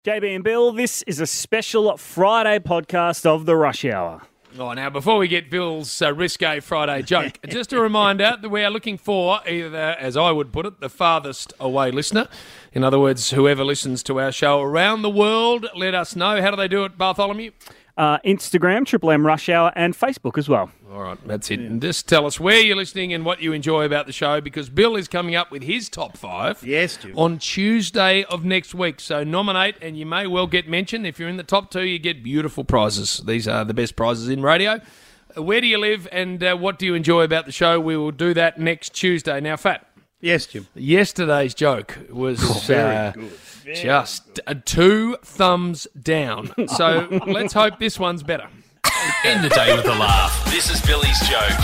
JB and Bill, this is a special Friday podcast of the Rush Hour. Oh, now, before we get Bill's risque Friday joke, just a reminder that we are looking for either, as I would put it, the farthest away listener. In other words, whoever listens to our show around the world, let us know. How do they do it, Bartholomew? Instagram, Triple M Rush Hour, and Facebook as well. All right, that's it. And just tell us where you're listening and what you enjoy about the show, because Bill is coming up with his top 5 on Tuesday of next week. So nominate, and you may well get mentioned. If you're in the top 2, you get beautiful prizes. These are the best prizes in radio. Where do you live, and what do you enjoy about the show? We will do that next Tuesday. Now, Fat. Yes, Jim. Yesterday's joke was very good. Just 2 thumbs down. So let's hope this one's better. End the day with a laugh. This is Billy's joke.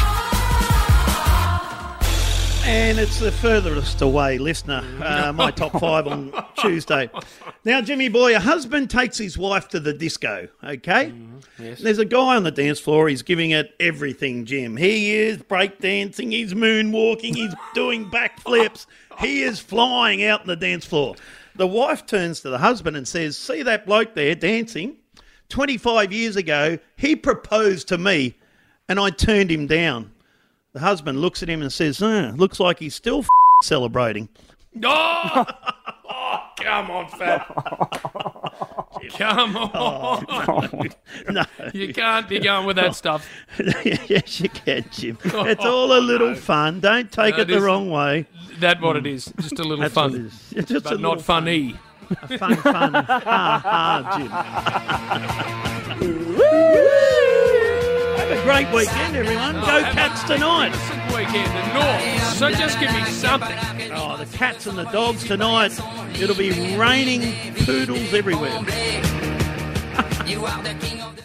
And it's the furthest away listener, my top 5 on Tuesday. Now, Jimmy boy, a husband takes his wife to the disco, okay? Yes. There's a guy on the dance floor, he's giving it everything, Jim. He is breakdancing, he's moonwalking, he's doing backflips. He is flying out on the dance floor. The wife turns to the husband and says, "See that bloke there dancing? 25 years ago, he proposed to me and I turned him down." The husband looks at him and says, "Looks like he's still celebrating." Oh, come on, Fat. Come on. No. You can't be going with that stuff. Yes, you can, Jim. It's all a little fun. Don't take it the wrong way. That's what it is. Just a little That's fun. what it is. It's just But a little not funny. fun. Jim. Have a great weekend, everyone. Go Cats tonight. Decent weekend in North. So just give me something. Oh, the Cats and the Dogs tonight. It'll be raining poodles everywhere. You are the king of the